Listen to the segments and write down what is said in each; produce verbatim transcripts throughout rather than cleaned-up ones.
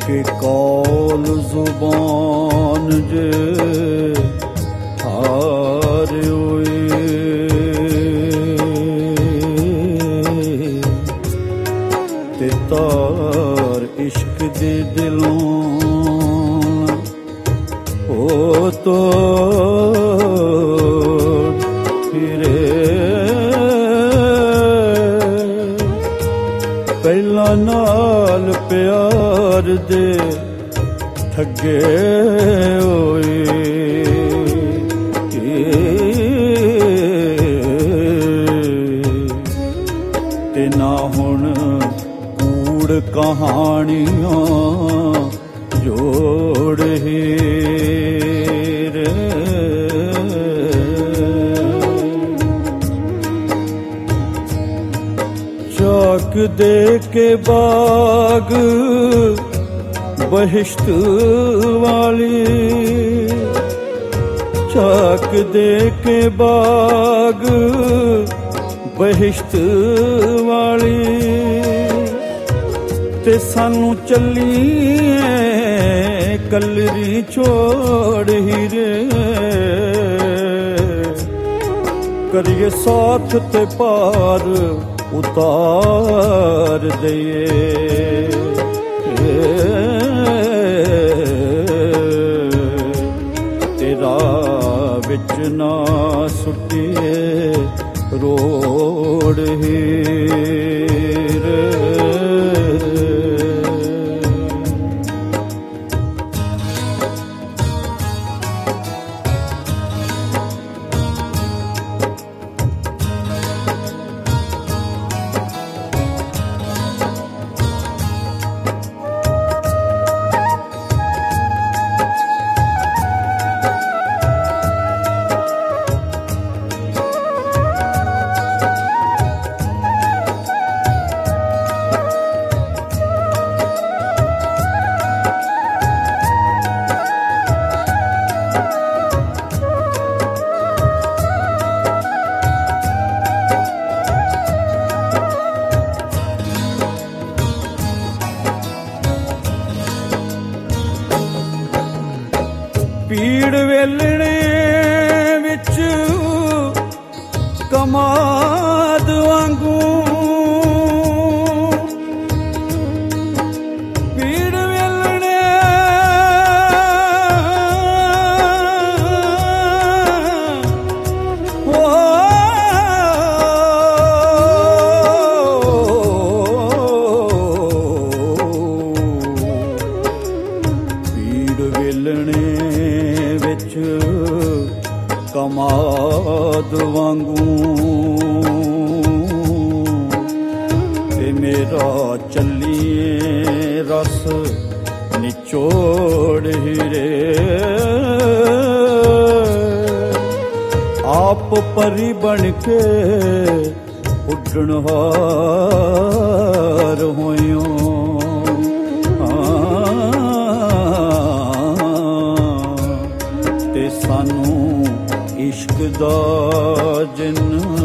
कि कौल जुबान जे हार होए ते तार इश्क दे दिलों हो तो फिरे पहला नाल प्यार दे ठगे होए ते ना हुण कूड़ कहानियां जोड़ ही चाक दे के बाग बहिश्त वाली चाक दे के बाग बहिश्त वाली ते सानू चलिए कलरी छोड़ ही रे करिए साथ ते पार उतार दिए तेरा विच ना सुटिए रोड़ ही पीड़ वेलणे विच कमाद वांगू पीड़ वेलणे ओ पीड़ वेलणे कमाद वांगू ते मेरा चलिए रस निचोड़ ही रे आप परी बन के उड्डणहार होयो सानू इश्क दा जिन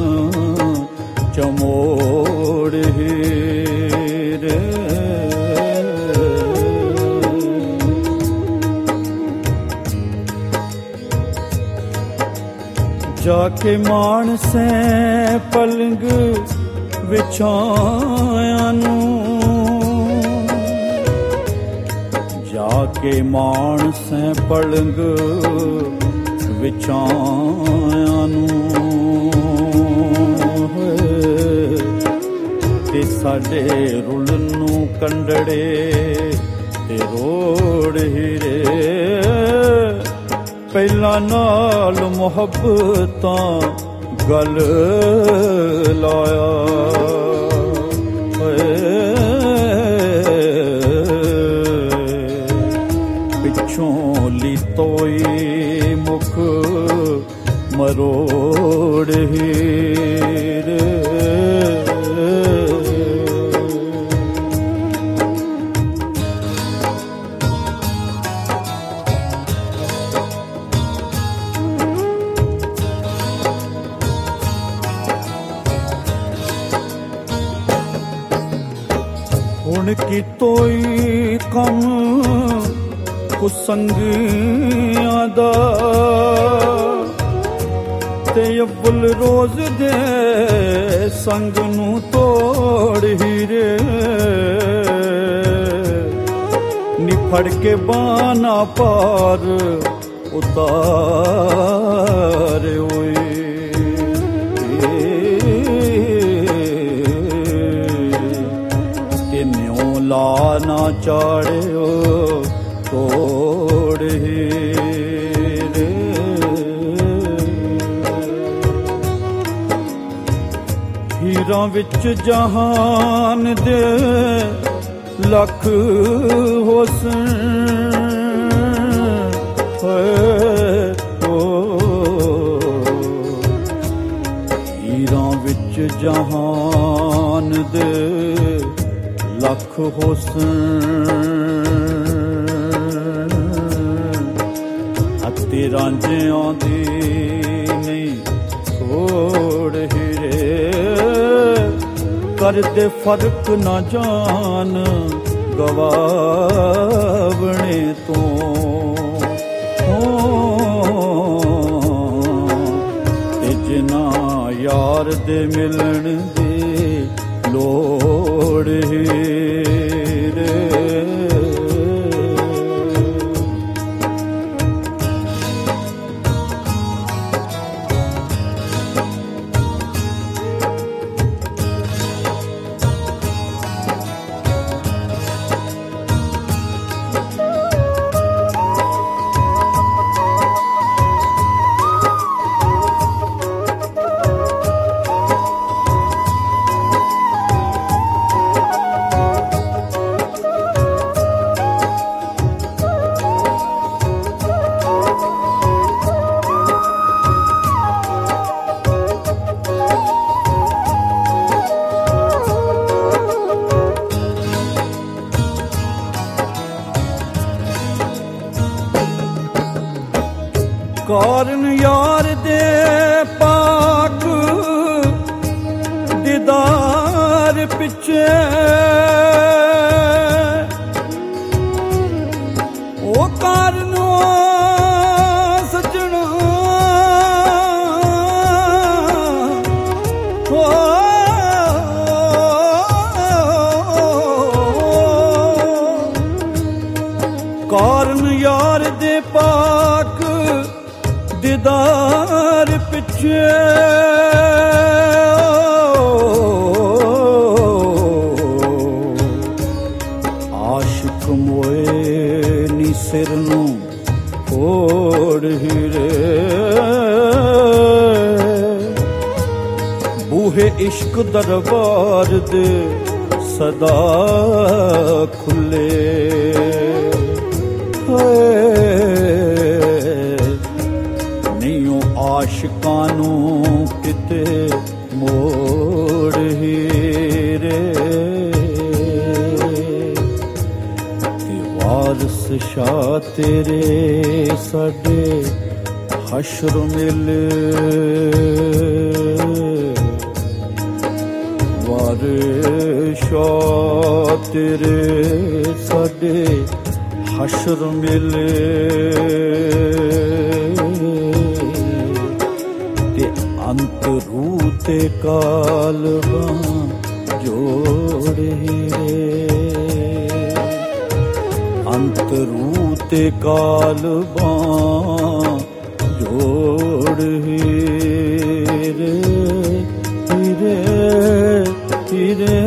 चमोड़ ही रे जाके मानसे पलंग विछाया नू जाके मानसे पलंग विछाया नू ते साडे रुल नू कंडड़े ते रोड़ ही रे पहला नाल मुहब्बतां गल लाया पिछों ली तोई मुख मरोड़ ही रे ਹੁਣ ਕੀ ਤੋਈ ਕੰਮ ਕੁਸੰਗੀਆਂ ਦਾ ਤੇ ਅਵਲ ਰੋਜ਼ ਦੇ ਸੰਗ ਨੂੰ ਤੋੜ ਹੀਰੇ ਨੀ ਫੜ ਕੇ ਬਾਨਾ ਪਾਰ ਉਤਾਰ ਓਏ ਤੇ ਨਿਉ ਲਾ ਨਾ ਚਾੜਿਓ ਤੋੜ ਹੀਰੇ ਹੀਰਾਂ ਵਿੱਚ ਜਹਾਨ ਦੇ ਲੱਖ ਹੁਸਨ ਹੀਰਾਂ ਵਿੱਚ ਜਹਾਨ ਦੇ ਲੱਖ ਹੁਸਨ ਅਤੇ ਰਾਂਝਿਆਂ ਦੀ ਨਹੀਂ ਥੋੜ ਹੀਰੇ ਕਰਦੇ ਫਰਕ ਨਾ ਜਾਣ ਗਵਾਵਣੇ ਤੋਂ ਤੇ ਜਿਨਾ ਯਾਰ ਦੇ ਮਿਲਣ ਦੀ ਲੋੜ ਹੀਰੇ ਕਾਰਨ ਯਾਰ ਦੇ ਪਾਕ ਦੀਦਾਰ ਪਿੱਛੇ ਉਹ ਕਾਰਨ ਸਜਣਾ ਹੋ ਕਾਰਨ ਯਾਰ ਦੇ ਪਾਕ ਦੀਦਾਰ ਪਿੱਛੇ ਆਸ਼ਿਕ ਮੋਏ ਨੀ ਸਿਰ ਨੂੰ ਫੋੜ ਹੀਰੇ ਬੂਹੇ ਇਸ਼ਕ ਦਰਬਾਰ ਦੇ ਸਦਾ ਖੁੱਲੇ ਆਸ਼ਿਕਾਂ ਨੂੰ ਕਿਤੇ ਮੋੜ ਹੀਰੇ ਤੇ ਵਾਰਸ ਸ਼ਾਹ ਤੇਰੇ ਸਾਡੇ ਹਸ਼ਰ ਮਿਲੇ ਵਾਰਸ ਸ਼ਾਹ ਤੇਰੇ ਸਾਡੇ ਹਸ਼ਰ ਮਿਲੇ ਅੰਤ ਰੂਹ ਤੇ ਕਾਲਬਾਂ ਜੋੜ ਹੀਰੇ ਅੰਤ ਰੂਹ ਤੇ ਕਾਲਬਾਂ ਜੋੜ ਹੀਰੇ ਹੀਰੇ ਹੀਰੇ